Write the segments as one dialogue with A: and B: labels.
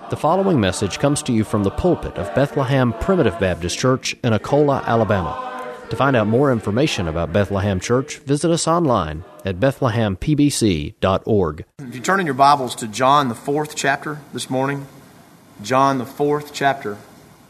A: The following message comes to you from the pulpit of Bethlehem Primitive Baptist Church in Akola, Alabama. To find out more information about Bethlehem Church, visit us online at bethlehempbc.org.
B: If you turn in your Bibles to John, the 4th chapter this morning, John, the 4th chapter,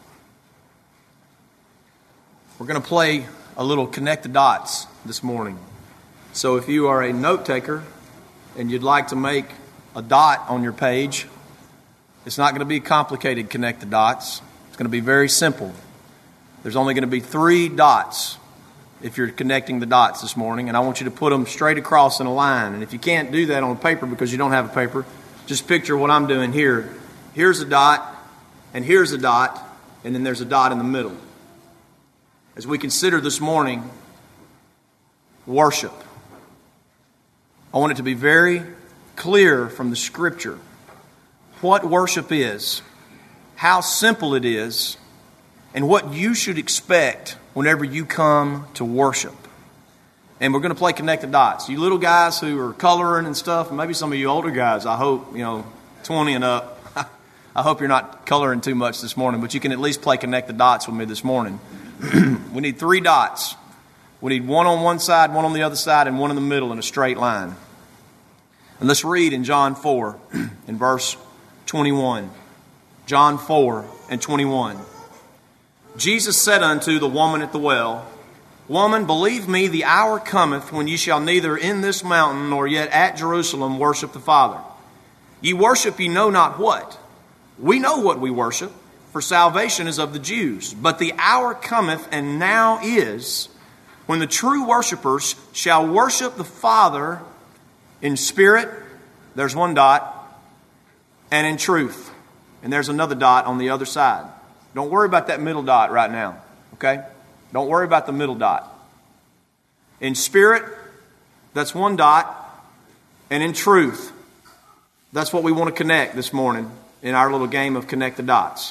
B: we're going to play a little connect the dots this morning. So if you are a note taker and you'd like to make a dot on your page, it's not going to be complicated connect the dots. It's going to be very simple. There's only going to be 3 dots if you're connecting the dots this morning, and I want you to put them straight across in a line. And if you can't do that on paper because you don't have a paper, just picture what I'm doing here. Here's a dot, and here's a dot, and then there's a dot in the middle. As we consider this morning worship, I want it to be very clear from the Scripture what worship is, how simple it is, and what you should expect whenever you come to worship. And we're going to play connect the dots. You little guys who are coloring and stuff, maybe some of you older guys, I hope, 20 and up, I hope you're not coloring too much this morning, but you can at least play connect the dots with me this morning. We need 3 dots. We need one on one side, one on the other side, and one in the middle in a straight line. And let's read in John 4, in verse 21. John 4 and 21. Jesus said unto the woman at the well, Woman, believe me, the hour cometh when ye shall neither in this mountain nor yet at Jerusalem worship the Father. Ye worship ye know not what. We know what we worship, for salvation is of the Jews. But the hour cometh, and now is, when the true worshipers shall worship the Father in spirit, there's one dot, and in truth. And there's another dot on the other side. Don't worry about that middle dot right now, okay? Don't worry about the middle dot. In spirit, that's one dot, and in truth, that's what we want to connect this morning in our little game of connect the dots.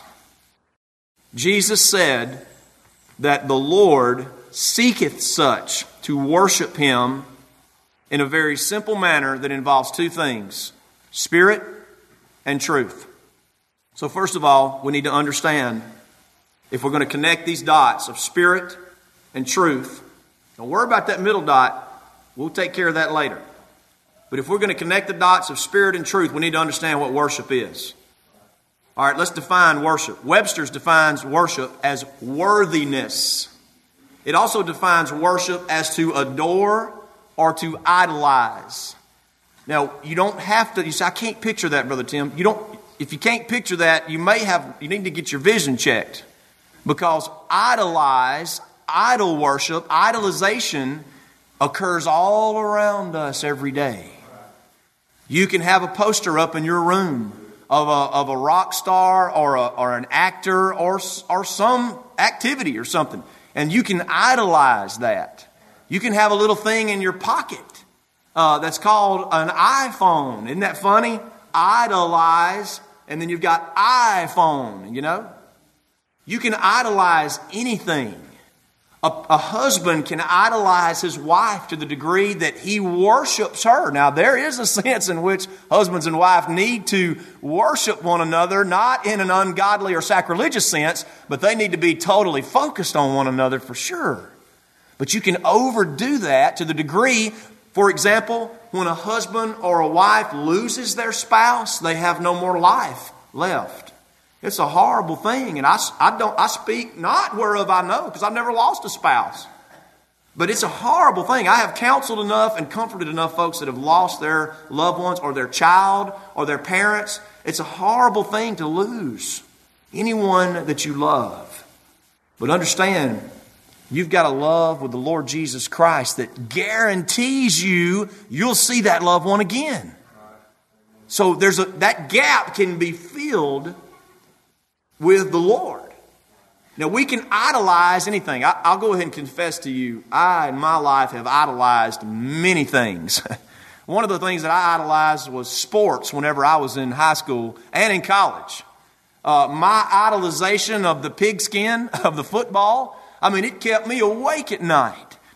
B: Jesus said that the Lord seeketh such to worship Him in a very simple manner that involves 2 things, spirit and truth. So first of all, we need to understand if we're going to connect these dots of spirit and truth, don't worry about that middle dot. We'll take care of that later. But if we're going to connect the dots of spirit and truth, we need to understand what worship is. All right, let's define worship. Webster's defines worship as worthiness. It also defines worship as to adore or to idolize. Now, you don't have to, you say, I can't picture that, Brother Tim. If you can't picture that, you need to get your vision checked. Because idol worship, idolization occurs all around us every day. You can have a poster up in your room of a rock star or an actor or some activity or something. And you can idolize that. You can have a little thing in your pocket that's called an iPhone. Isn't that funny? Idolize, and then you've got iPhone, You can idolize anything. A husband can idolize his wife to the degree that he worships her. Now, there is a sense in which husbands and wives need to worship one another, not in an ungodly or sacrilegious sense, but they need to be totally focused on one another for sure. But you can overdo that to the degree, for example, when a husband or a wife loses their spouse, they have no more life left. It's a horrible thing, and I speak not whereof I know, because I've never lost a spouse. But it's a horrible thing. I have counseled enough and comforted enough folks that have lost their loved ones or their child or their parents. It's a horrible thing to lose anyone that you love. But understand, you've got a love with the Lord Jesus Christ that guarantees you'll see that loved one again. So that gap can be filled with the Lord. Now, we can idolize anything. I'll go ahead and confess to you, I, in my life, have idolized many things. One of the things that I idolized was sports whenever I was in high school and in college. My idolization of the pigskin, of the football, it kept me awake at night.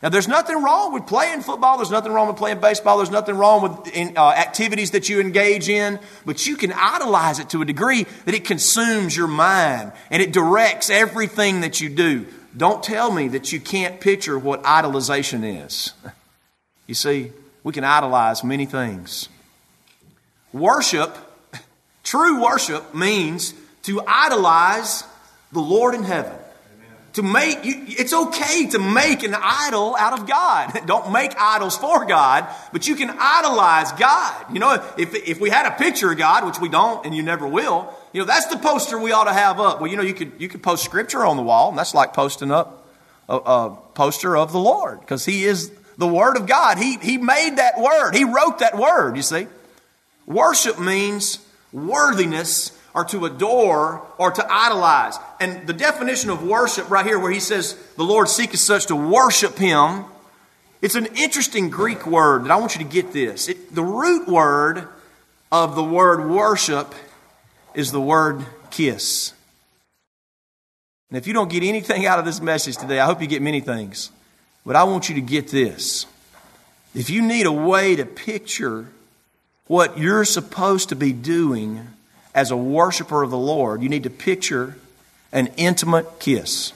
B: Now, there's nothing wrong with playing football. There's nothing wrong with playing baseball. There's nothing wrong with activities that you engage in. But you can idolize it to a degree that it consumes your mind and it directs everything that you do. Don't tell me that you can't picture what idolization is. You see, we can idolize many things. Worship, true worship, means to idolize the Lord in heaven. It's okay to make an idol out of God. Don't make idols for God, but you can idolize God. You know, if we had a picture of God, which we don't and you never will, you know, that's the poster we ought to have up. Well, you know, you could post Scripture on the wall, and that's like posting up a poster of the Lord, because He is the Word of God. He made that Word. He wrote that Word, you see. Worship means worthiness, or to adore, or to idolize. And the definition of worship right here, where he says, the Lord seeketh such to worship Him, it's an interesting Greek word that I want you to get this. The root word of the word worship is the word kiss. And if you don't get anything out of this message today, I hope you get many things. But I want you to get this. If you need a way to picture what you're supposed to be doing as a worshiper of the Lord, you need to picture an intimate kiss.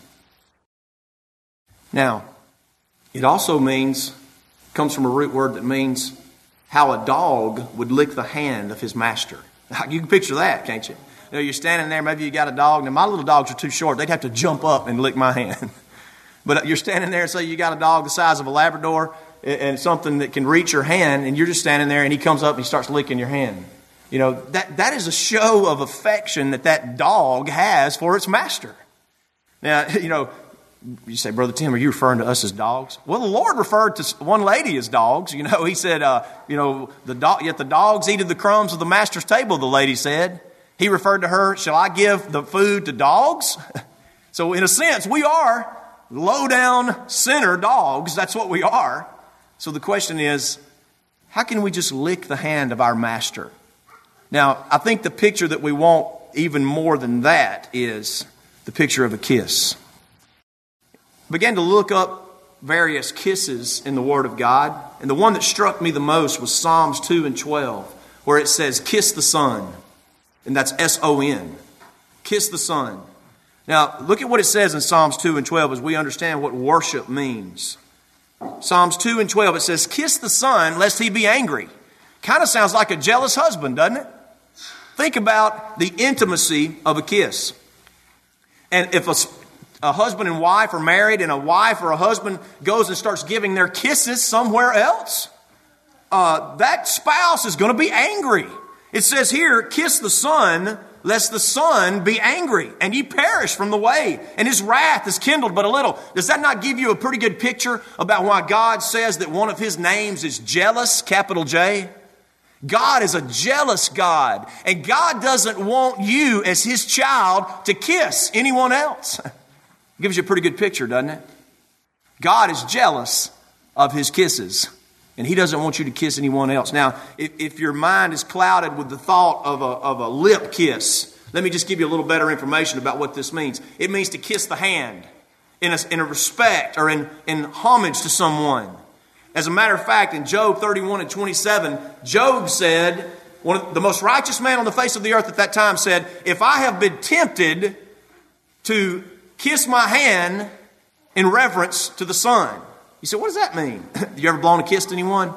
B: Now, it also comes from a root word that means how a dog would lick the hand of his master. You can picture that, can't you? You know, you're standing there, maybe you got a dog. Now, my little dogs are too short. They'd have to jump up and lick my hand. But you're standing there and say you got a dog the size of a Labrador and something that can reach your hand, and you're just standing there and he comes up and he starts licking your hand. You know, that is a show of affection that dog has for its master. Now, you know, you say, Brother Tim, are you referring to us as dogs? Well, the Lord referred to one lady as dogs. You know, He said, yet the dogs eat of the crumbs of the master's table, the lady said. He referred to her, shall I give the food to dogs? So in a sense, we are low-down sinner dogs. That's what we are. So the question is, how can we just lick the hand of our master? Now, I think the picture that we want even more than that is the picture of a kiss. I began to look up various kisses in the Word of God, and the one that struck me the most was Psalms 2 and 12, where it says, kiss the Son, and that's S-O-N. Kiss the Son. Now, look at what it says in Psalms 2 and 12 as we understand what worship means. Psalms 2 and 12, it says, kiss the Son, lest He be angry. Kind of sounds like a jealous husband, doesn't it? Think about the intimacy of a kiss. And if a husband and wife are married and a wife or a husband goes and starts giving their kisses somewhere else, that spouse is going to be angry. It says here, kiss the Son, lest the Son be angry, and ye perish from the way, and His wrath is kindled but a little. Does that not give you a pretty good picture about why God says that one of His names is jealous, capital J? God is a jealous God, and God doesn't want you as His child to kiss anyone else. Gives you a pretty good picture, doesn't it? God is jealous of His kisses, and He doesn't want you to kiss anyone else. Now, if your mind is clouded with the thought of a lip kiss, let me just give you a little better information about what this means. It means to kiss the hand in a respect or in homage to someone. As a matter of fact, in Job 31 and 27, Job said, the most righteous man on the face of the earth at that time said, if I have been tempted to kiss my hand in reverence to the Son. You say, what does that mean? You ever blown a kiss to anyone?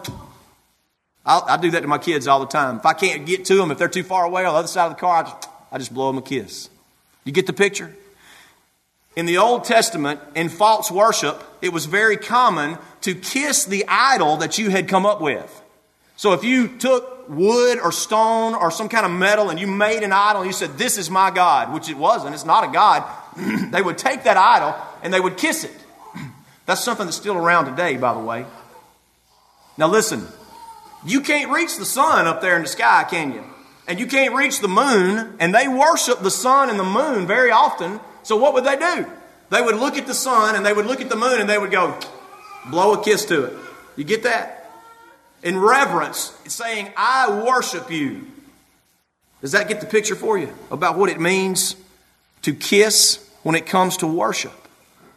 B: I do that to my kids all the time. If I can't get to them, if they're too far away on the other side of the car, I just blow them a kiss. You get the picture? In the Old Testament, in false worship, it was very common to kiss the idol that you had come up with. So if you took wood or stone or some kind of metal and you made an idol and you said, this is my God, which it wasn't, it's not a God, they would take that idol and they would kiss it. That's something that's still around today, by the way. Now listen, you can't reach the sun up there in the sky, can you? And you can't reach the moon, and they worship the sun and the moon very often. So what would they do? They would look at the sun and they would look at the moon and they would go, blow a kiss to it. You get that? In reverence, saying, I worship you. Does that get the picture for you about what it means to kiss when it comes to worship?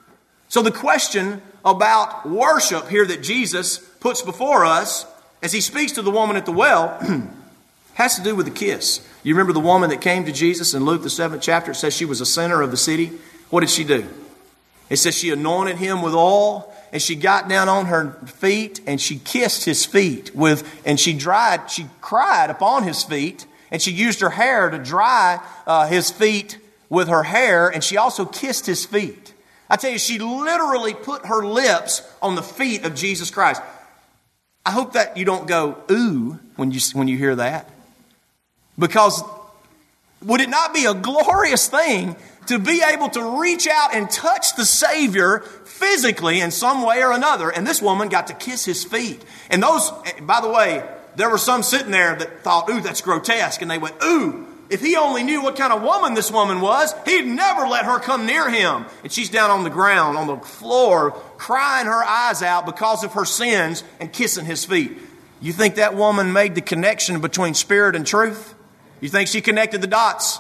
B: So the question about worship here that Jesus puts before us as he speaks to the woman at the well has to do with the kiss. You remember the woman that came to Jesus in Luke the 7th chapter? It says she was a sinner of the city. What did she do? It says she anointed him with oil, and she got down on her feet and she kissed his feet and she cried upon his feet, and she used her hair to dry his feet with her hair, and she also kissed his feet. I tell you, she literally put her lips on the feet of Jesus Christ. I hope that you don't go, ooh, when you hear that. Because would it not be a glorious thing to be able to reach out and touch the Savior physically in some way or another? And this woman got to kiss his feet. And those, by the way, there were some sitting there that thought, ooh, that's grotesque. And they went, ooh, if he only knew what kind of woman this woman was, he'd never let her come near him. And she's down on the ground, on the floor, crying her eyes out because of her sins and kissing his feet. You think that woman made the connection between spirit and truth? You think she connected the dots?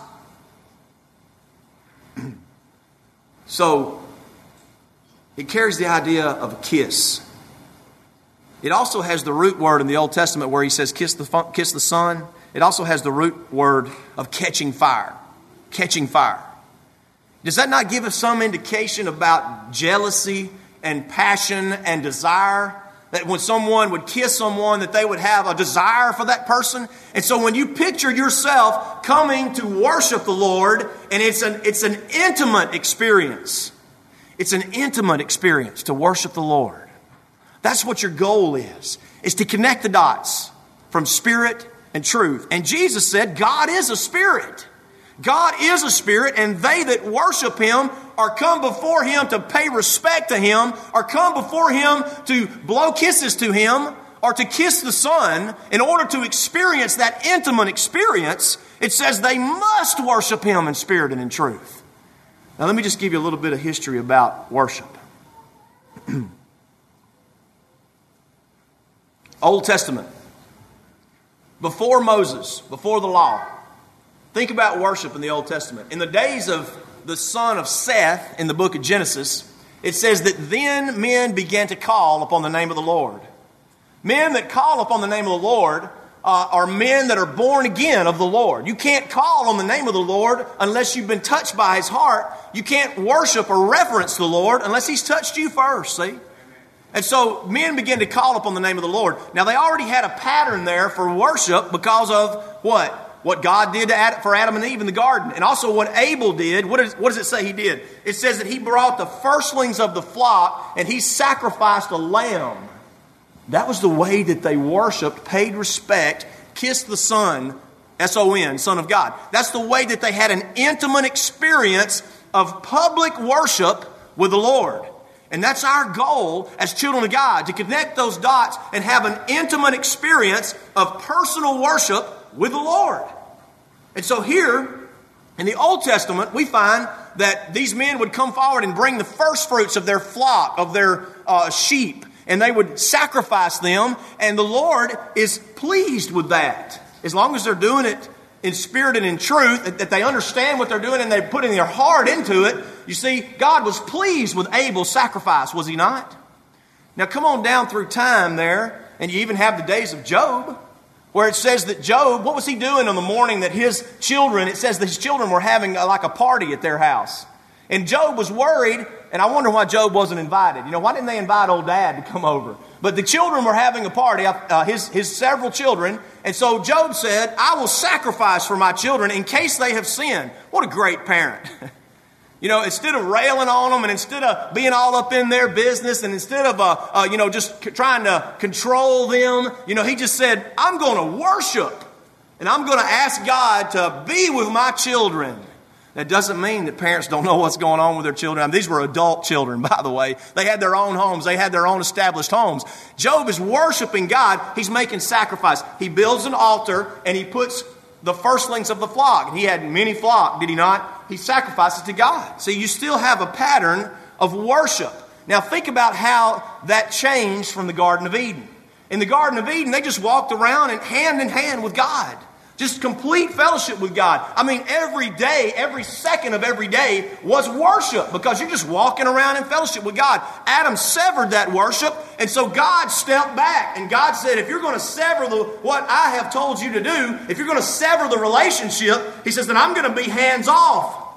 B: So, it carries the idea of a kiss. It also has the root word in the Old Testament where he says kiss the Son. It also has the root word of catching fire. Catching fire. Does that not give us some indication about jealousy and passion and desire? That when someone would kiss someone, that they would have a desire for that person. And so when you picture yourself coming to worship the Lord, and it's an intimate experience. It's an intimate experience to worship the Lord. That's what your goal is to connect the dots from spirit and truth. And Jesus said, God is a spirit. God is a spirit, and they that worship him or come before him to pay respect to him, or come before him to blow kisses to him, or to kiss the Son, in order to experience that intimate experience, it says they must worship him in spirit and in truth. Now let me just give you a little bit of history about worship. Old Testament. Before Moses, before the law. Think about worship in the Old Testament. In the days of the son of Seth in the book of Genesis, it says that then men began to call upon the name of the Lord. Men that call upon the name of the Lord are men that are born again of the Lord. You can't call on the name of the Lord unless you've been touched by his heart. You can't worship or reverence the Lord unless he's touched you first, see? And so men began to call upon the name of the Lord. Now they already had a pattern there for worship because of what? What God did for Adam and Eve in the garden. And also what Abel did. What does it say he did? It says that he brought the firstlings of the flock and he sacrificed a lamb. That was the way that they worshiped, paid respect, kissed the Son, S-O-N, Son of God. That's the way that they had an intimate experience of public worship with the Lord. And that's our goal as children of God, to connect those dots and have an intimate experience of personal worship with the Lord. And so here, in the Old Testament, we find that these men would come forward and bring the first fruits of their flock, of their sheep, and they would sacrifice them, and the Lord is pleased with that. As long as they're doing it in spirit and in truth, that they understand what they're doing and they're putting their heart into it. You see, God was pleased with Abel's sacrifice, was he not? Now come on down through time there, and you even have the days of Job, where it says that Job, what was he doing on the morning that his children, it says that his children were having like a party at their house. And Job was worried, and I wonder why Job wasn't invited. You know, why didn't they invite old dad to come over? But the children were having a party, his several children. And so Job said, I will sacrifice for my children in case they have sinned. What a great parent. You know, instead of railing on them and instead of being all up in their business and instead of, just trying to control them, he just said, I'm going to worship and I'm going to ask God to be with my children. That doesn't mean that parents don't know what's going on with their children. I mean, these were adult children, by the way. They had their own homes. They had their own established homes. Job is worshiping God. He's making sacrifice. He builds an altar and he puts the firstlings of the flock. And he had many flock, did he not? He sacrifices to God. So you still have a pattern of worship. Now think about how that changed from the Garden of Eden. In the Garden of Eden, they just walked around and hand in hand with God. Just complete fellowship with God. I mean, every day, every second of every day was worship because you're just walking around in fellowship with God. Adam severed that worship, and so God stepped back. And God said, if you're going to sever what I have told you to do, if you're going to sever the relationship, He says, then I'm going to be hands off,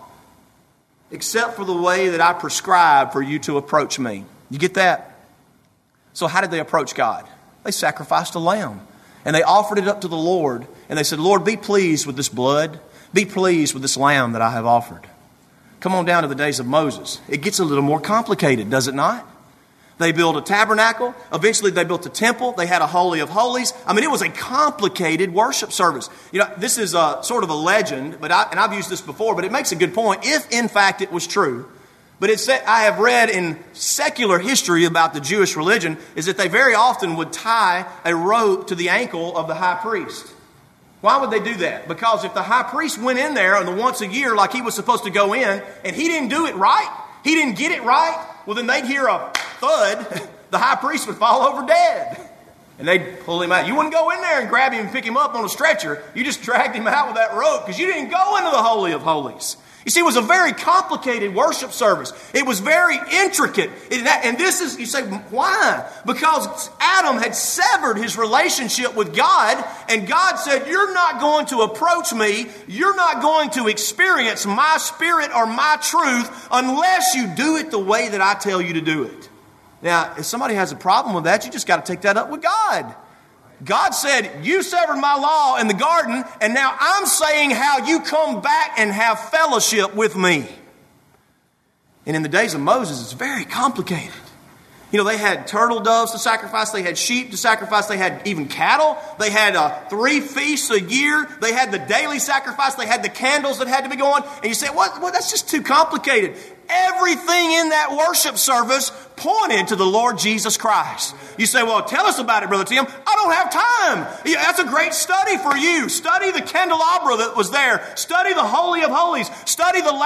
B: except for the way that I prescribe for you to approach me. You get that? So how did they approach God? They sacrificed a lamb. And they offered it up to the Lord. And they said, Lord, be pleased with this blood. Be pleased with this lamb that I have offered. Come on down to the days of Moses. It gets a little more complicated, does it not? They built a tabernacle. Eventually they built a temple. They had a Holy of Holies. I mean, it was a complicated worship service. You know, this is sort of a legend, but I've used this before, but it makes a good point. If, in fact, it was true. But I have read in secular history about the Jewish religion is that they very often would tie a rope to the ankle of the high priest. Why would they do that? Because if the high priest went in there and once a year like he was supposed to go in and he didn't do it right, he didn't get it right, well then they'd hear a thud, the high priest would fall over dead. And they'd pull him out. You wouldn't go in there and grab him and pick him up on a stretcher. You just dragged him out with that rope because you didn't go into the Holy of Holies. You see, it was a very complicated worship service. It was very intricate. And this is, you say, why? Because Adam had severed his relationship with God, and God said, you're not going to approach me, you're not going to experience my spirit or my truth unless you do it the way that I tell you to do it. Now, if somebody has a problem with that, you just got to take that up with God. God said, you severed my law in the garden, and now I'm saying how you come back and have fellowship with me. And in the days of Moses, it's very complicated. You know, they had turtle doves to sacrifice. They had sheep to sacrifice. They had even cattle. They had 3 feasts a year. They had the daily sacrifice. They had the candles that had to be going. And you say, what? Well, that's just too complicated. Everything in that worship service pointed to the Lord Jesus Christ. You say, well, tell us about it, Brother Tim. I don't have time. Yeah, that's a great study for you. Study the candelabra that was there. Study the Holy of Holies. Study the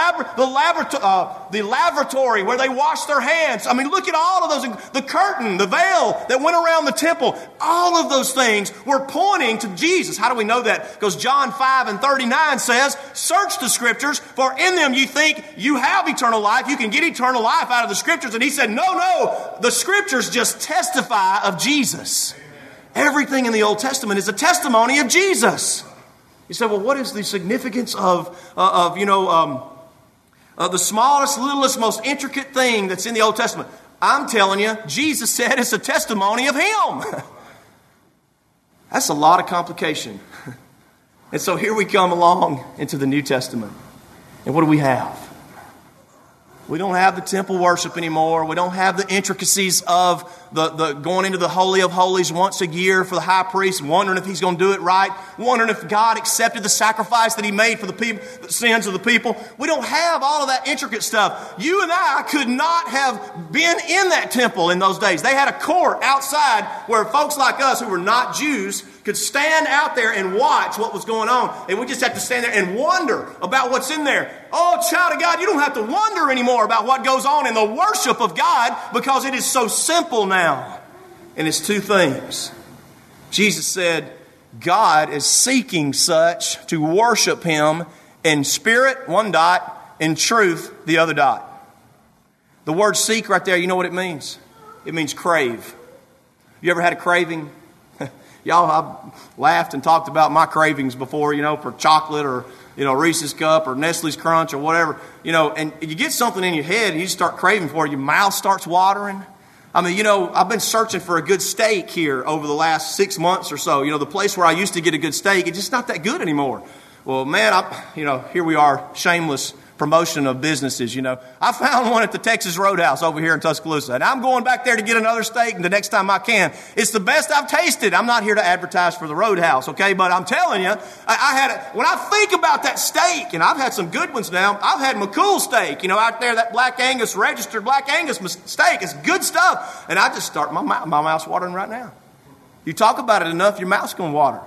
B: lavatory where they washed their hands. I mean, look at all of those. The curtain, the veil that went around the temple. All of those things were pointing to Jesus. How do we know that? Because John 5:39 says, search the Scriptures, for in them you think you have eternal life. You can get eternal life out of the Scriptures. And he said, no, the Scriptures just testify of Jesus. Everything in the Old Testament is a testimony of Jesus. You say, well, what is the significance of the smallest, littlest, most intricate thing that's in the Old Testament? I'm telling you, Jesus said it's a testimony of Him. That's a lot of complication. And so here we come along into the New Testament. And what do we have? We don't have the temple worship anymore. We don't have the intricacies of the going into the Holy of Holies once a year for the high priest, wondering if he's going to do it right, wondering if God accepted the sacrifice that He made for the people, the sins of the people. We don't have all of that intricate stuff. You and I could not have been in that temple in those days. They had a court outside where folks like us who were not Jews could stand out there and watch what was going on. And we just have to stand there and wonder about what's in there. Oh, child of God, you don't have to wonder anymore about what goes on in the worship of God because it is so simple now. And it's 2 things. Jesus said, God is seeking such to worship Him in spirit, 1 dot, in truth, the other dot. The word seek right there, you know what it means? It means crave. You ever had a craving? Y'all, I've laughed and talked about my cravings before, for chocolate or, Reese's Cup or Nestle's Crunch or whatever, and you get something in your head and you start craving for it, your mouth starts watering. I mean, I've been searching for a good steak here over the last 6 months or so. The place where I used to get a good steak, it's just not that good anymore. Well, man, here we are, shameless promotion of businesses, I found one at the Texas Roadhouse over here in Tuscaloosa, and I'm going back there to get another steak the next time I can. It's the best I've tasted. I'm not here to advertise for the Roadhouse, okay? But I'm telling you, when I think about that steak, and I've had some good ones now, I've had McCool steak, out there, that Black Angus, registered Black Angus steak. It's good stuff. And I just start, my mouth's watering right now. You talk about it enough, your mouth's going to water.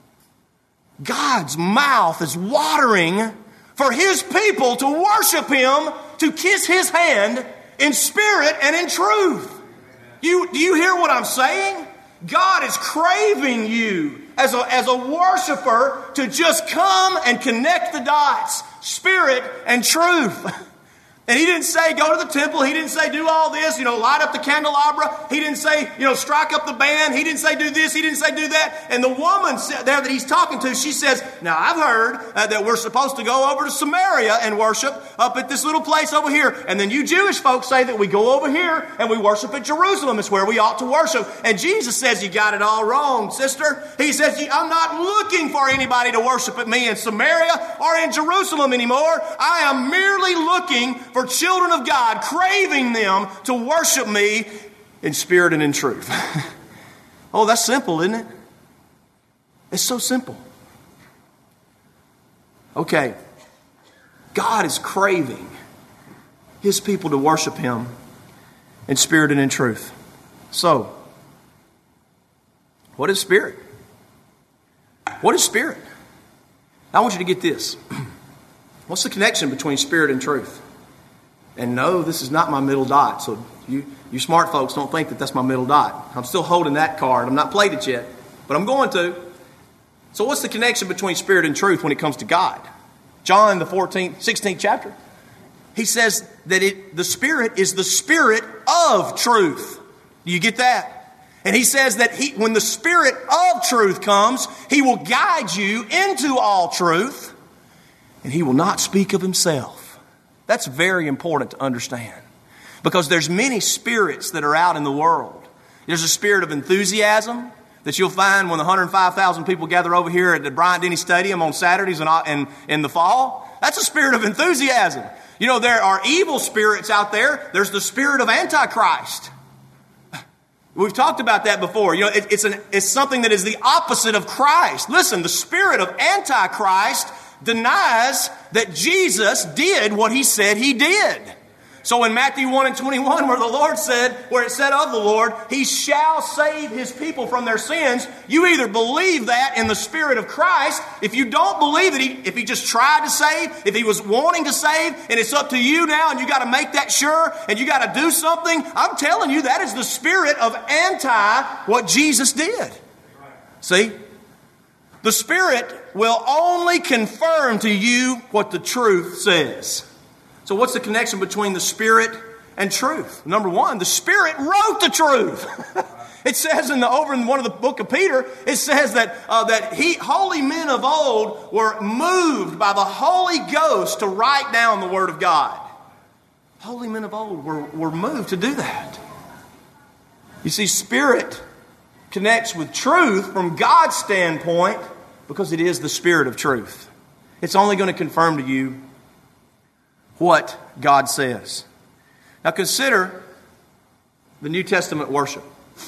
B: God's mouth is watering for His people to worship Him, to kiss His hand in spirit and in truth. Do you hear what I'm saying? God is craving you as a worshiper to just come and connect the dots, spirit and truth. And he didn't say, go to the temple. He didn't say, do all this, light up the candelabra. He didn't say, strike up the band. He didn't say, do this. He didn't say, do that. And the woman there that he's talking to, she says, now I've heard that we're supposed to go over to Samaria and worship up at this little place over here. And then you Jewish folks say that we go over here and we worship at Jerusalem. It's where we ought to worship. And Jesus says, you got it all wrong, sister. He says, I'm not looking for anybody to worship at me in Samaria or in Jerusalem anymore. I am merely looking for children of God, craving them to worship me in spirit and in truth. Oh, that's simple, isn't it? It's so simple. Okay, God is craving His people to worship Him in spirit and in truth. So, what is spirit? What is spirit? I want you to get this. What's the connection between spirit and truth? And no, this is not my middle dot. So you smart folks don't think that that's my middle dot. I'm still holding that card. I'm not played it yet, but I'm going to. So what's the connection between spirit and truth when it comes to God? John, the 16th chapter, he says that the Spirit is the Spirit of truth. Do you get that? And he says that when the Spirit of truth comes, He will guide you into all truth, and He will not speak of Himself. That's very important to understand, because there's many spirits that are out in the world. There's a spirit of enthusiasm that you'll find when the 105,000 people gather over here at the Bryant-Denny Stadium on Saturdays and in the fall. That's a spirit of enthusiasm. There are evil spirits out there. There's the spirit of Antichrist. We've talked about that before. It's something that is the opposite of Christ. Listen, the spirit of Antichrist denies that Jesus did what He said He did. So in Matthew 1:21, where it said of the Lord, He shall save His people from their sins, you either believe that in the Spirit of Christ. If you don't believe that if He just tried to save, if He was wanting to save, and it's up to you now, and you got to make that sure, and you got to do something, I'm telling you, that is the spirit of what Jesus did. See? The Spirit will only confirm to you what the truth says. So what's the connection between the Spirit and truth? Number one, the Spirit wrote the truth. It says over in one of the book of Peter, it says that holy men of old were moved by the Holy Ghost to write down the Word of God. Holy men of old were moved to do that. You see, Spirit connects with truth from God's standpoint because it is the Spirit of truth. It's only going to confirm to you what God says. Now consider the New Testament worship.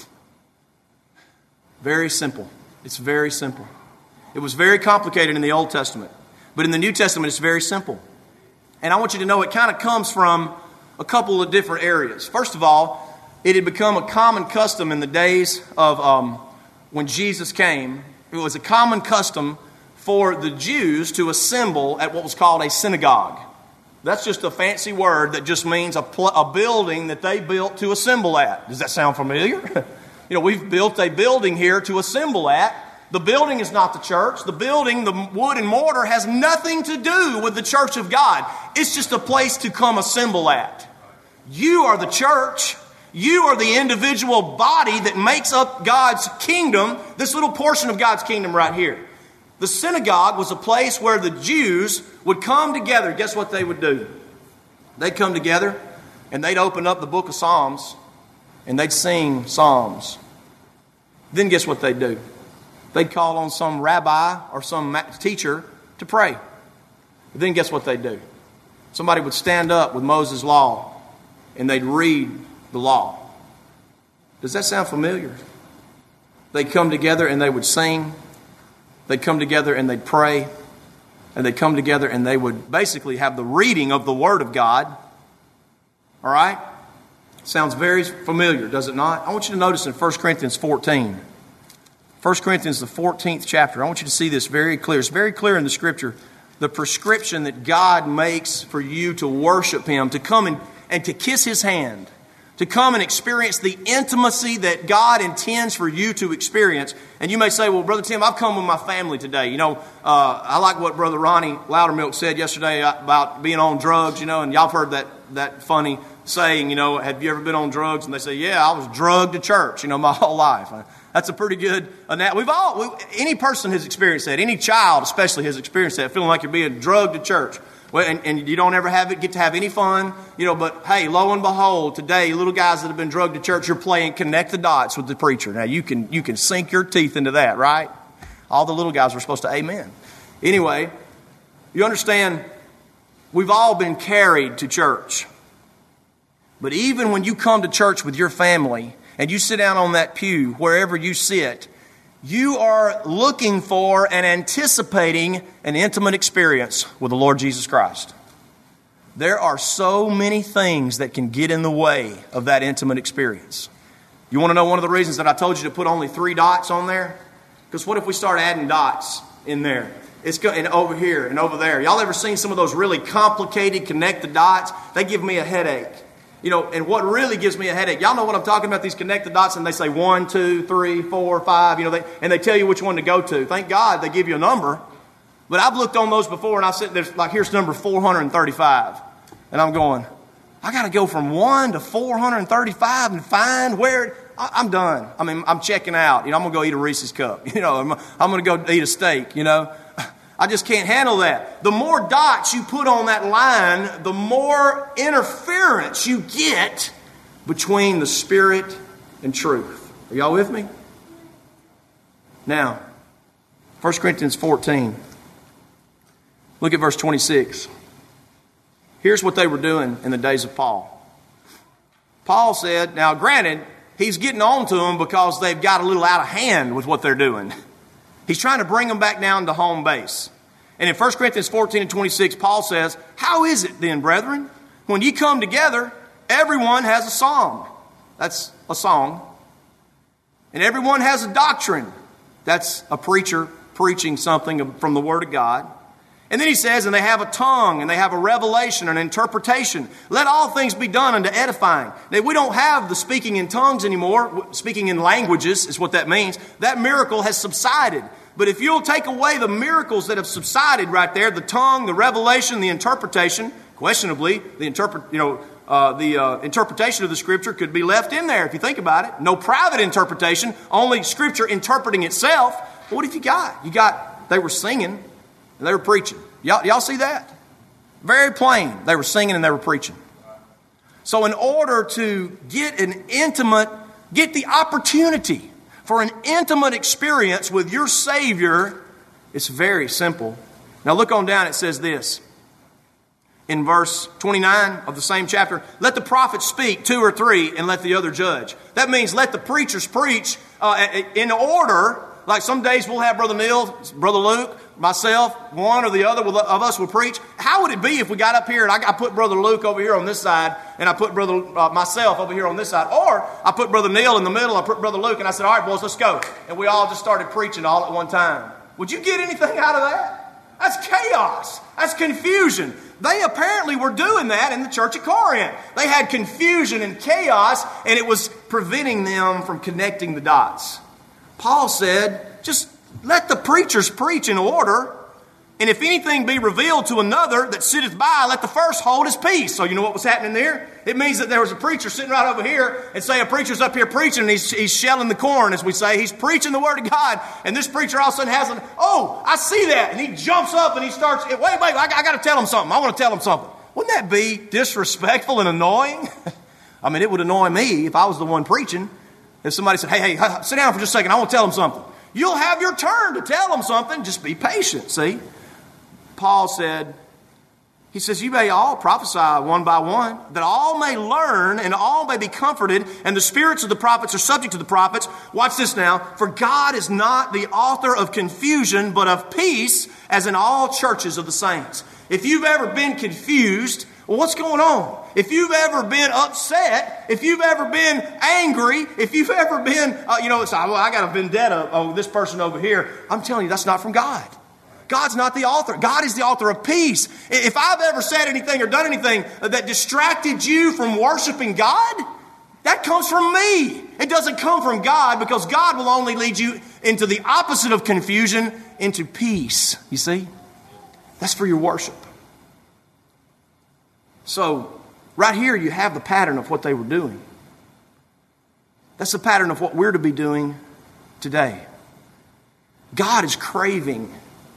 B: Very simple. It's very simple. It was very complicated in the Old Testament, but in the New Testament it's very simple. And I want you to know it kind of comes from a couple of different areas. First of all, it had become a common custom in the days of when Jesus came. It was a common custom for the Jews to assemble at what was called a synagogue. That's just a fancy word that just means a building that they built to assemble at. Does that sound familiar? We've built a building here to assemble at. The building is not the church. The building, the wood and mortar, has nothing to do with the church of God. It's just a place to come assemble at. You are the church. You are the individual body that makes up God's kingdom, this little portion of God's kingdom right here. The synagogue was a place where the Jews would come together. Guess what they would do? They'd come together and they'd open up the book of Psalms and they'd sing psalms. Then guess what they'd do? They'd call on some rabbi or some teacher to pray. Then guess what they'd do? Somebody would stand up with Moses' law and they'd read the law. Does that sound familiar? They'd come together and they would sing. They'd come together and they'd pray. And they'd come together and they would basically have the reading of the Word of God. All right? Sounds very familiar, does it not? I want you to notice in 1 Corinthians 14. 1 Corinthians, the 14th chapter. I want you to see this very clear. It's very clear in the Scripture. The prescription that God makes for you to worship Him, to come and to kiss His hand, to come and experience the intimacy that God intends for you to experience. And you may say, well, Brother Tim, I've come with my family today. You know, I like what Brother Ronnie Loudermilk said yesterday about being on drugs, you know, and y'all have heard that funny saying, you know, have you ever been on drugs? And they say, yeah, I was drugged to church, you know, my whole life. That's a pretty good analogy. Any person has experienced that. Any child especially has experienced that, feeling like you're being drugged to church. Well, and you don't ever get to have any fun, you know, but hey, lo and behold, today, little guys that have been drugged to church, you're playing connect the dots with the preacher. Now, you can sink your teeth into that, right? All the little guys were supposed to amen. Anyway, you understand, we've all been carried to church. But even when you come to church with your family and you sit down on that pew, wherever you sit, you are looking for and anticipating an intimate experience with the Lord Jesus Christ. There are so many things that can get in the way of that intimate experience. You want to know one of the reasons that I told you to put only 3 dots on there? Because what if we start adding dots in there? And over here and over there. Y'all ever seen some of those really complicated connected dots? They give me a headache. You know, and what really gives me a headache, y'all know what I'm talking about, these connected dots, and they say 1, 2, 3, 4, 5, you know, and they tell you which one to go to. Thank God they give you a number. But I've looked on those before, and I said, there's like, here's number 435. And I'm going, I got to go from 1 to 435 and find where, I'm done. I mean, I'm checking out. You know, I'm going to go eat a Reese's Cup. You know, I'm going to go eat a steak, you know. I just can't handle that. The more dots you put on that line, the more interference you get between the Spirit and truth. Are y'all with me? Now, 1 Corinthians 14. Look at verse 26. Here's what they were doing in the days of Paul. Paul said, now granted, he's getting on to them because they've got a little out of hand with what they're doing. He's trying to bring them back down to home base. And in 1 Corinthians 14 and 26, Paul says, how is it then, brethren? When ye come together, everyone has a song. That's a song. And everyone has a doctrine. That's a preacher preaching something from the Word of God. And then he says, and they have a tongue, and they have a revelation, an interpretation. Let all things be done unto edifying. Now, we don't have the speaking in tongues anymore. Speaking in languages is what that means. That miracle has subsided. But if you'll take away the miracles that have subsided right there, the tongue, the revelation, the interpretation, questionably, the interpretation of the Scripture could be left in there if you think about it. No private interpretation, only Scripture interpreting itself. But what have you got? They were singing and they were preaching. Y'all see that? Very plain. They were singing and they were preaching. So in order to get the opportunity for an intimate experience with your Savior, it's very simple. Now look on down, it says this. In verse 29 of the same chapter, let the prophets speak 2 or 3 and let the other judge. That means let the preachers preach in order. Like some days we'll have Brother Neil, Brother Luke, myself, one or the other of us will preach. How would it be if we got up here and I put Brother Luke over here on this side and I put myself over here on this side? Or I put Brother Neil in the middle, I put Brother Luke, and I said, all right, boys, let's go. And we all just started preaching all at one time. Would you get anything out of that? That's chaos. That's confusion. They apparently were doing that in the church at Corinth. They had confusion and chaos, and it was preventing them from connecting the dots. Paul said, just let the preachers preach in order, and if anything be revealed to another that sitteth by, let the first hold his peace. So you know what was happening there? It means that there was a preacher sitting right over here, and say a preacher's up here preaching, and he's shelling the corn, as we say. He's preaching the Word of God, and this preacher all of a sudden has I see that, and he jumps up and he starts, wait, I got to tell him something. I want to tell him something. Wouldn't that be disrespectful and annoying? I mean, it would annoy me if I was the one preaching. If somebody said, hey, sit down for just a second, I want to tell them something. You'll have your turn to tell them something. Just be patient, see? Paul said, he says, you may all prophesy one by one, that all may learn and all may be comforted, and the spirits of the prophets are subject to the prophets. Watch this now. For God is not the author of confusion, but of peace, as in all churches of the saints. If you've ever been confused, well, what's going on? If you've ever been upset, if you've ever been angry, if you've ever been, I got a vendetta on this person over here. I'm telling you, that's not from God. God's not the author. God is the author of peace. If I've ever said anything or done anything that distracted you from worshiping God, That comes from me. It doesn't come from God, because God will only lead you into the opposite of confusion, into peace. You see? That's for your worship. So, right here you have the pattern of what they were doing. That's the pattern of what we're to be doing today. God is craving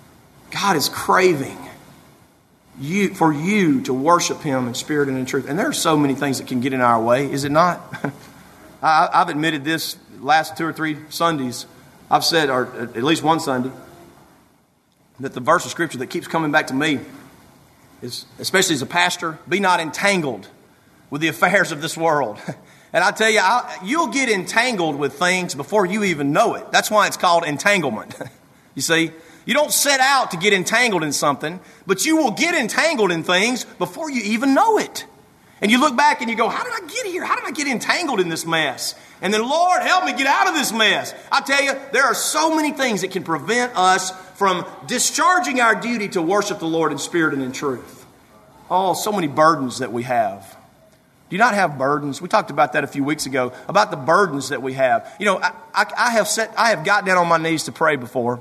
B: for you to worship Him in spirit and in truth. And there are so many things that can get in our way, is it not? I've admitted this last 2 or 3 Sundays. I've said, or at least one Sunday, that the verse of Scripture that keeps coming back to me is, especially as a pastor, be not entangled with the affairs of this world. And I tell you, you'll get entangled with things before you even know it. That's why it's called entanglement. You see? You don't set out to get entangled in something, but you will get entangled in things before you even know it. And you look back and you go, how did I get here? How did I get entangled in this mess? And then, Lord, help me get out of this mess. I tell you, there are so many things that can prevent us from discharging our duty to worship the Lord in spirit and in truth. Oh, so many burdens that we have. Do you not have burdens? We talked about that a few weeks ago, about the burdens that we have. You know, I have gotten down on my knees to pray before.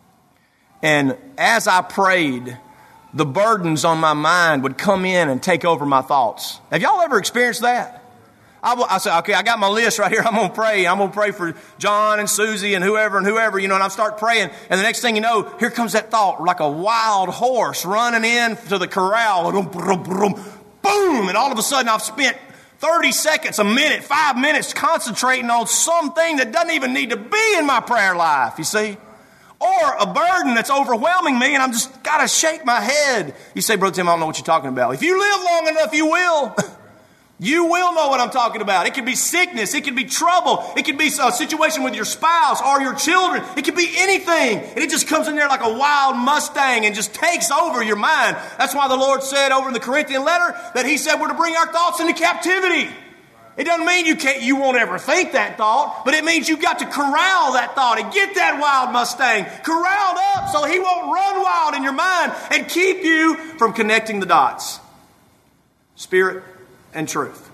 B: And as I prayed, the burdens on my mind would come in and take over my thoughts. Have y'all ever experienced that? I said, okay, I got my list right here. I'm going to pray. I'm going to pray for John and Susie and whoever, you know, and I start praying. And the next thing you know, here comes that thought like a wild horse running in to the corral. Boom! And all of a sudden I've spent 30 seconds, a minute, 5 minutes concentrating on something that doesn't even need to be in my prayer life, you see? Or a burden that's overwhelming me and I'm just got to shake my head. You say, Brother Tim, I don't know what you're talking about. If you live long enough, you will. You will know what I'm talking about. It could be sickness. It could be trouble. It could be a situation with your spouse or your children. It could be anything. And it just comes in there like a wild Mustang and just takes over your mind. That's why the Lord said over in the Corinthian letter that He said we're to bring our thoughts into captivity. It doesn't mean you won't ever think that thought, but it means you've got to corral that thought and get that wild Mustang corralled up so he won't run wild in your mind and keep you from connecting the dots. Spirit and truth.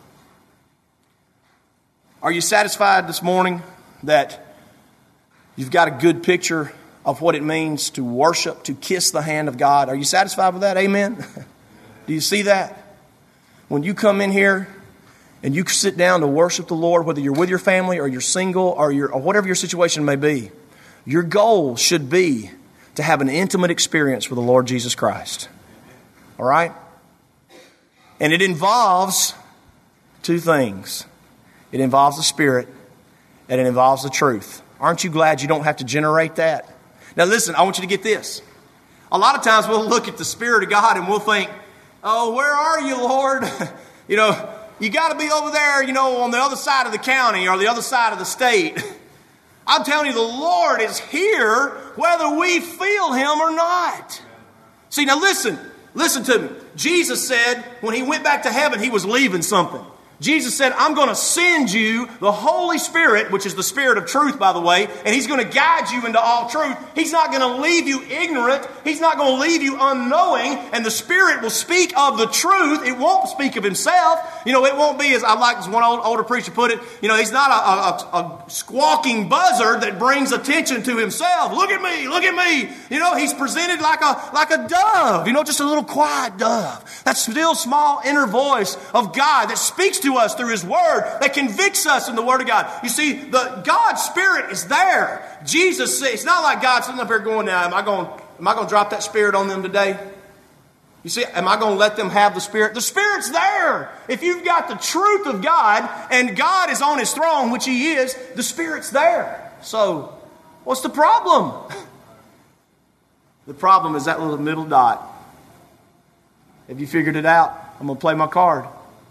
B: Are you satisfied this morning that you've got a good picture of what it means to worship, to kiss the hand of God? Are you satisfied with that? Amen? Do you see that? When you come in here and you sit down to worship the Lord, whether you're with your family or you're single or whatever your situation may be, your goal should be to have an intimate experience with the Lord Jesus Christ. All right? And it involves 2 things. It involves the Spirit and it involves the truth. Aren't you glad you don't have to generate that? Now listen, I want you to get this. A lot of times we'll look at the Spirit of God and we'll think, oh, where are you, Lord? You know, you got to be over there, you know, on the other side of the county or the other side of the state. I'm telling you, the Lord is here whether we feel Him or not. See, now listen to me. Jesus said when He went back to heaven, He was leaving something. Jesus said, I'm going to send you the Holy Spirit, which is the Spirit of truth, by the way, and He's going to guide you into all truth. He's not going to leave you ignorant. He's not going to leave you unknowing, and the Spirit will speak of the truth. It won't speak of Himself. You know, it won't be, as one older preacher put it, you know, He's not a squawking buzzard that brings attention to Himself. Look at me, look at me. You know, He's presented like a dove, you know, just a little quiet dove. That still small inner voice of God that speaks to us through His Word, that convicts us in the Word of God. You see, the God's Spirit is there. Jesus said, it's not like God sitting up here going, now, am I going to drop that Spirit on them today? You see, am I going to let them have the Spirit? The Spirit's there. If you've got the truth of God and God is on His throne, which He is, the Spirit's there. So, what's the problem? The problem is that little middle dot. Have you figured it out? I'm going to play my card.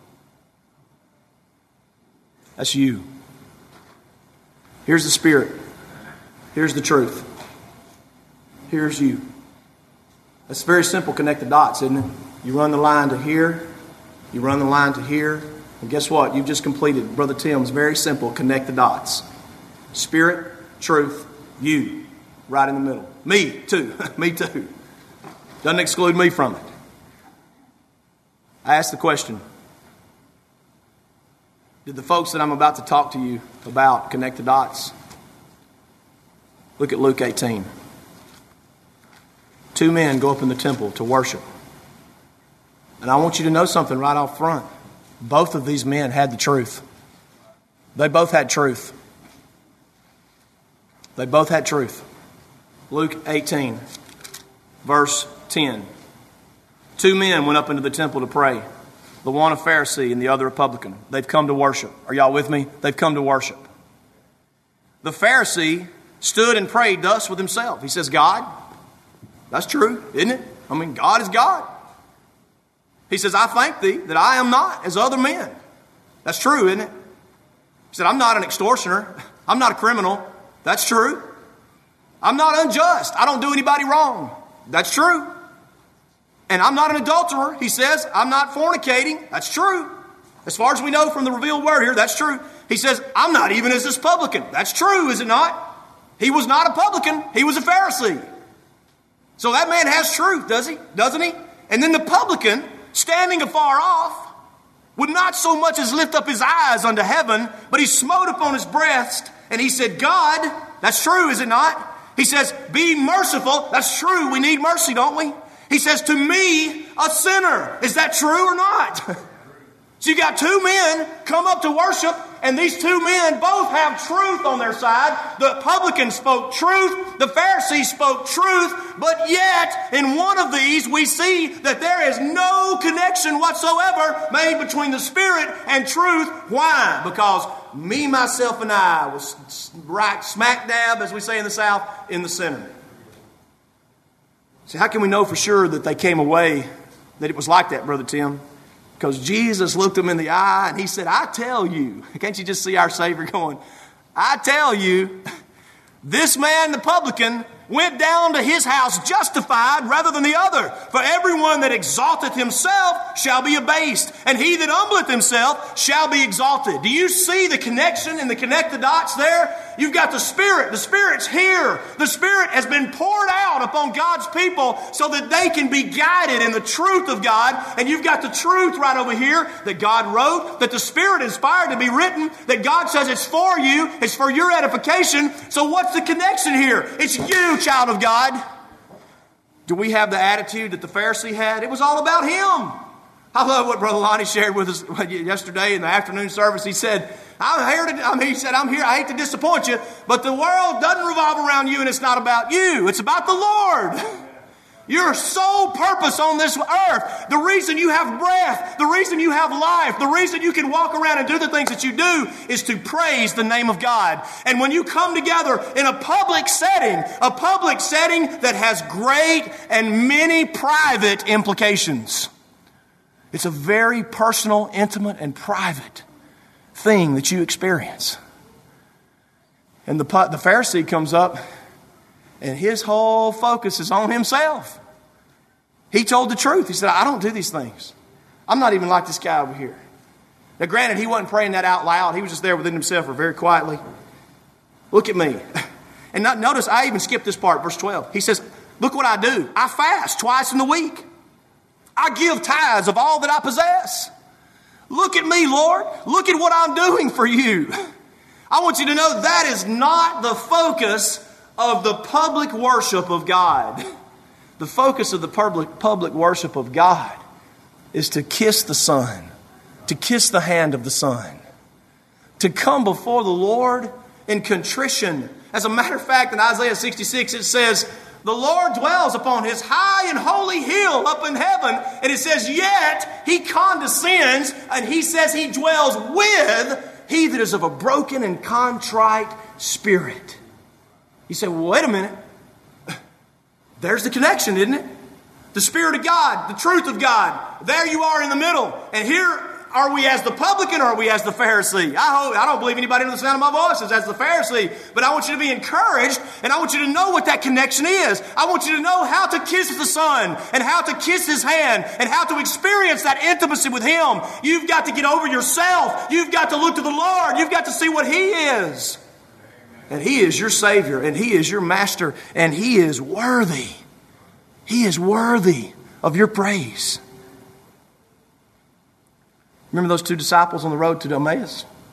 B: That's you. Here's the Spirit. Here's the truth. Here's you. It's very simple, connect the dots, isn't it? You run the line to here. You run the line to here. And guess what? You've just completed Brother Tim's very simple, connect the dots. Spirit, truth, you. Right in the middle. Me too. Me too. Doesn't exclude me from it. I ask the question, Did the folks that I'm about to talk to you about connect the dots? Look at Luke 18. 2 men go up in the temple to worship. And I want you to know something right off front. Both of these men had the truth. They both had truth. They both had truth. Luke 18, verse 10. 2 men went up into the temple to pray. The one a Pharisee and the other a publican. They've come to worship. Are y'all with me? They've come to worship. The Pharisee stood and prayed thus with himself. He says, God, that's true, isn't it? I mean, God is God. He says, I thank thee that I am not as other men. That's true, isn't it? He said, I'm not an extortioner. I'm not a criminal. That's true. I'm not unjust. I don't do anybody wrong. That's true. And I'm not an adulterer. He says, I'm not fornicating. That's true. As far as we know from the revealed word here, that's true. He says, I'm not even as this publican. That's true, is it not? He was not a publican. He was a Pharisee. So that man has truth, doesn't he? And then the publican, standing afar off, would not so much as lift up his eyes unto heaven, but he smote upon his breast, and he said, God, that's true, is it not? He says, be merciful. That's true. We need mercy, don't we? He says, to me, a sinner. Is that true or not? So you got 2 men come up to worship, and these 2 men both have truth on their side. The publican spoke truth. The Pharisee spoke truth. But yet, in one of these, we see that there is no connection whatsoever made between the Spirit and truth. Why? Because me, myself, and I was right smack dab, as we say in the South, in the center. So how can we know for sure that they came away, that it was like that, Brother Tim? Because Jesus looked them in the eye and he said, I tell you, can't you just see our Savior going, I tell you, this man, the publican, went down to his house justified rather than the other. For everyone that exalteth himself shall be abased, and he that humbleth himself shall be exalted. Do you see the connection and the connect the dots there? You've got the Spirit. The Spirit's here. The Spirit has been poured out upon God's people so that they can be guided in the truth of God. And you've got the truth right over here that God wrote, that the Spirit inspired to be written, that God says it's for you, it's for your edification. So what's the connection here? It's you, child of God. Do we have the attitude that the Pharisee had? It was all about him. I love what Brother Lonnie shared with us yesterday in the afternoon service. He said, I'm here. I hate to disappoint you, but the world doesn't revolve around you, and it's not about you. It's about the Lord. Your sole purpose on this earth, the reason you have breath, the reason you have life, the reason you can walk around and do the things that you do is to praise the name of God. And when you come together in a public setting that has great and many private implications, it's a very personal, intimate, and private thing that you experience. And the Pharisee comes up, and his whole focus is on himself. He told the truth. He said, I don't do these things. I'm not even like this guy over here. Now, granted, he wasn't praying that out loud. He was just there within himself or very quietly. Look at me. And notice, I even skipped this part, verse 12. He says, look what I do. I fast twice in the week. I give tithes of all that I possess. Look at me, Lord. Look at what I'm doing for you. I want you to know that is not the focus of the public worship of God. The focus of the public worship of God is to kiss the Son, to kiss the hand of the Son, to come before the Lord in contrition. As a matter of fact, in Isaiah 66, it says, the Lord dwells upon his high and holy hill up in heaven. And it says, yet he condescends, and he says he dwells with he that is of a broken and contrite spirit. You say, well, wait a minute. There's the connection, isn't it? The Spirit of God, the truth of God. There you are in the middle. And here, are we as the publican or are we as the Pharisee? I don't believe anybody in the sound of my voice is as the Pharisee. But I want you to be encouraged, and I want you to know what that connection is. I want you to know how to kiss the Son and how to kiss His hand and how to experience that intimacy with Him. You've got to get over yourself. You've got to look to the Lord. You've got to see what He is. And He is your Savior, and He is your Master, and He is worthy. He is worthy of your praise. Remember those two disciples on the road to Emmaus?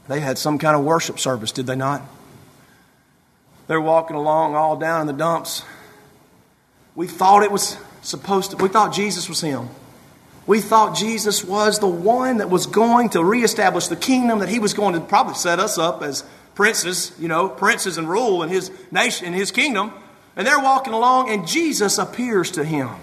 B: They had some kind of worship service, did they not? They're walking along all down in the dumps. We thought we thought Jesus was him. We thought Jesus was the one that was going to reestablish the kingdom, that he was going to probably set us up as princes, princes and rule in his nation, in his kingdom. And they're walking along and Jesus appears to him.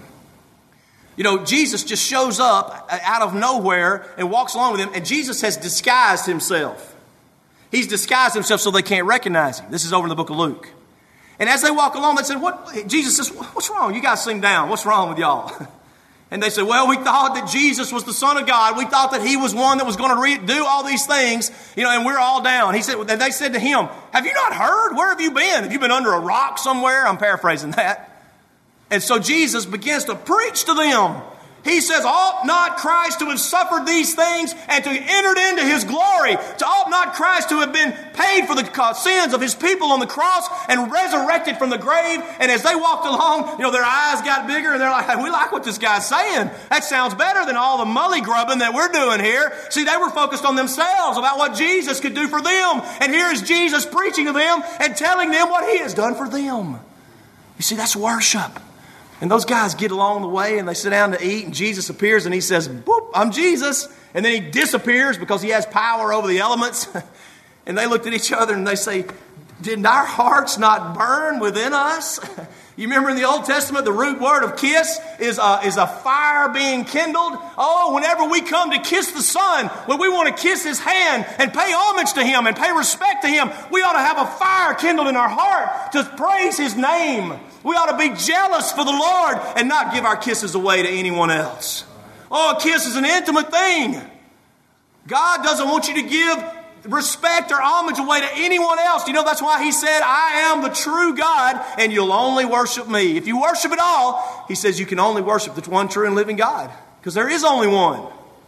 B: Jesus just shows up out of nowhere and walks along with him, and Jesus has disguised himself. He's disguised himself so they can't recognize him. This is over in the book of Luke. And as they walk along, they said, Jesus says, what's wrong? You guys seem down. What's wrong with y'all? And they said, well, we thought that Jesus was the Son of God. We thought that he was one that was going to do all these things, and we're all down. They said to him, have you not heard? Where have you been? Have you been under a rock somewhere? I'm paraphrasing that. And so Jesus begins to preach to them. He says, ought not Christ to have suffered these things and to have entered into his glory? Ought not Christ to have been paid for the sins of his people on the cross and resurrected from the grave? And as they walked along, their eyes got bigger and they're like, hey, we like what this guy's saying. That sounds better than all the mully grubbing that we're doing here. See, they were focused on themselves, about what Jesus could do for them. And here is Jesus preaching to them and telling them what he has done for them. You see, that's worship. And those guys get along the way and they sit down to eat, and Jesus appears and he says, boop, I'm Jesus. And then he disappears because he has power over the elements. And they looked at each other and they say, did our hearts not burn within us? You remember in the Old Testament, the root word of kiss is a fire being kindled. Oh, whenever we come to kiss the Son, when we want to kiss his hand and pay homage to him and pay respect to him, we ought to have a fire kindled in our heart to praise his name. We ought to be jealous for the Lord and not give our kisses away to anyone else. Oh, a kiss is an intimate thing. God doesn't want you to give respect or homage away to anyone else. That's why he said, I am the true God and you'll only worship me. If you worship at all, he says you can only worship the one true and living God, because there is only one.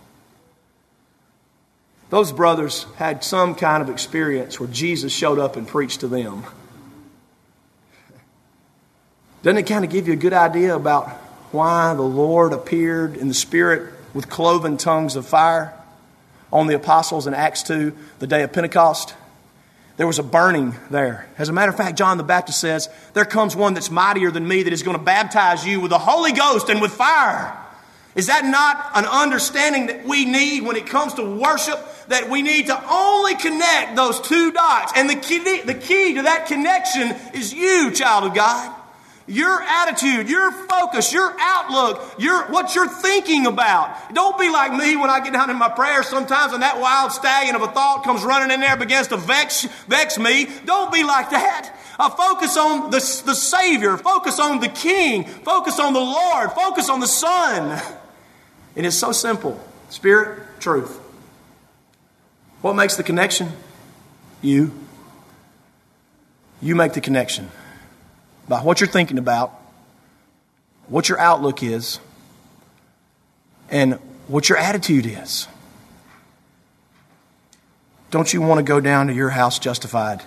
B: Those brothers had some kind of experience where Jesus showed up and preached to them. Doesn't it kind of give you a good idea about why the Lord appeared in the Spirit with cloven tongues of fire on the apostles in Acts 2, the day of Pentecost? There was a burning there. As a matter of fact, John the Baptist says, there comes one that's mightier than me that is going to baptize you with the Holy Ghost and with fire. Is that not an understanding that we need when it comes to worship? That we need to only connect those two dots. And the key to that connection is you, child of God. Your attitude, your focus, your outlook, what you're thinking about. Don't be like me when I get down in my prayer sometimes and that wild stallion of a thought comes running in there and begins to vex me. Don't be like that. Focus on the Savior. Focus on the King. Focus on the Lord. Focus on the Son. It is so simple. Spirit, truth. What makes the connection? You. You make the connection. About what you're thinking about, what your outlook is, and what your attitude is. Don't you want to go down to your house justified?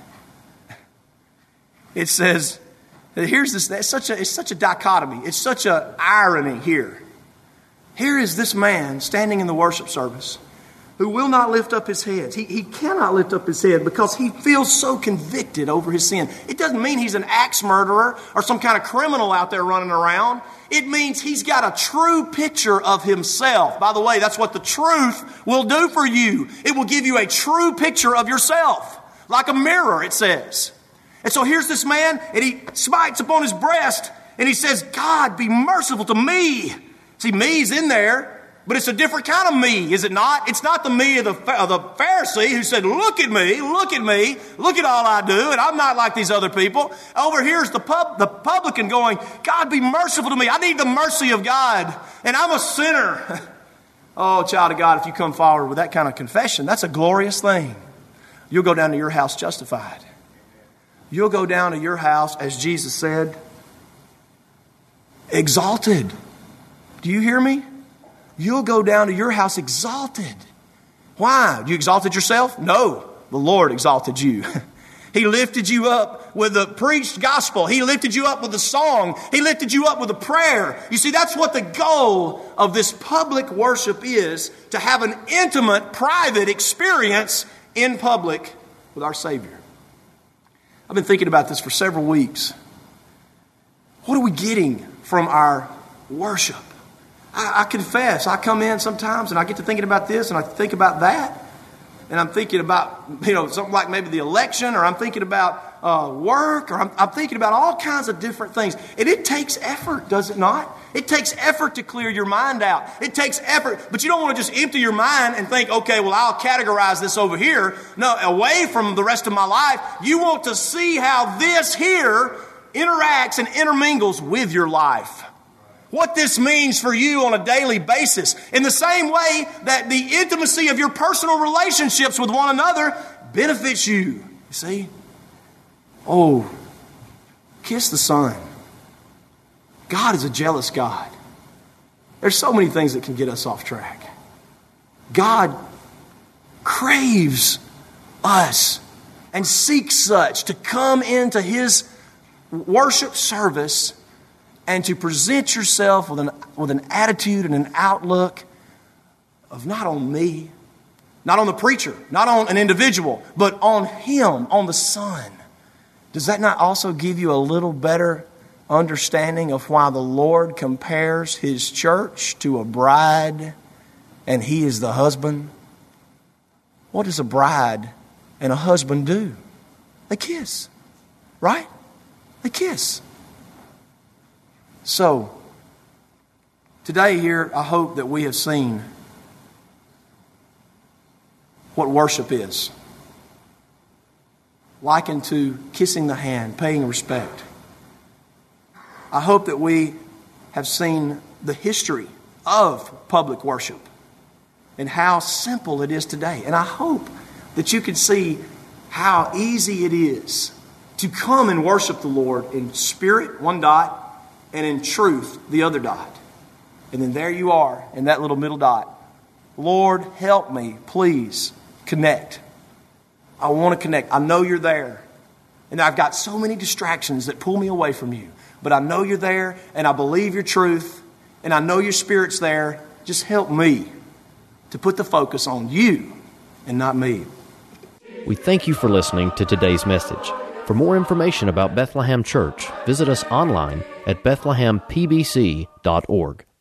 B: It says, here's this, it's such a dichotomy. It's such an irony here. Here is this man standing in the worship service who will not lift up his head. He cannot lift up his head because he feels so convicted over his sin. It doesn't mean he's an axe murderer or some kind of criminal out there running around. It means he's got a true picture of himself. By the way, that's what the truth will do for you. It will give you a true picture of yourself. Like a mirror, it says. And so here's this man, and he smites upon his breast, and he says, God, be merciful to me. See, me's in there. But it's a different kind of me, is it not? It's not the me of the Pharisee who said, look at me, look at all I do, and I'm not like these other people. Over here's the publican going, God, be merciful to me. I need the mercy of God, and I'm a sinner. Oh, child of God, if you come forward with that kind of confession, that's a glorious thing. You'll go down to your house justified. You'll go down to your house, as Jesus said, exalted. Do you hear me? You'll go down to your house exalted. Why? You exalted yourself? No, the Lord exalted you. He lifted you up with the preached gospel. He lifted you up with the song. He lifted you up with a prayer. You see, that's what the goal of this public worship is, to have an intimate, private experience in public with our Savior. I've been thinking about this for several weeks. What are we getting from our worship? I confess, I come in sometimes and I get to thinking about this and I think about that. And I'm thinking about, something like maybe the election, or I'm thinking about work, or I'm thinking about all kinds of different things. And it takes effort, does it not? It takes effort to clear your mind out. It takes effort, but you don't want to just empty your mind and think, okay, well, I'll categorize this over here. No, away from the rest of my life. You want to see how this here interacts and intermingles with your life. What this means for you on a daily basis. In the same way that the intimacy of your personal relationships with one another benefits you. You see? Oh, kiss the Son. God is a jealous God. There's so many things that can get us off track. God craves us and seeks such to come into His worship service and to present yourself with an attitude and an outlook of not on me, not on the preacher, not on an individual, but on Him, on the Son. Does that not also give you a little better understanding of why the Lord compares His church to a bride and He is the husband? What does a bride and a husband do? They kiss, right? They kiss. So, today here, I hope that we have seen what worship is. Likened to kissing the hand, paying respect. I hope that we have seen the history of public worship and how simple it is today. And I hope that you can see how easy it is to come and worship the Lord in spirit, one dot, and in truth, the other dot. And then there you are in that little middle dot. Lord, help me, please connect. I want to connect. I know you're there. And I've got so many distractions that pull me away from you. But I know you're there, and I believe your truth, and I know your Spirit's there. Just help me to put the focus on you and not me.
A: We thank you for listening to today's message. For more information about Bethlehem Church, visit us online at bethlehempbc.org.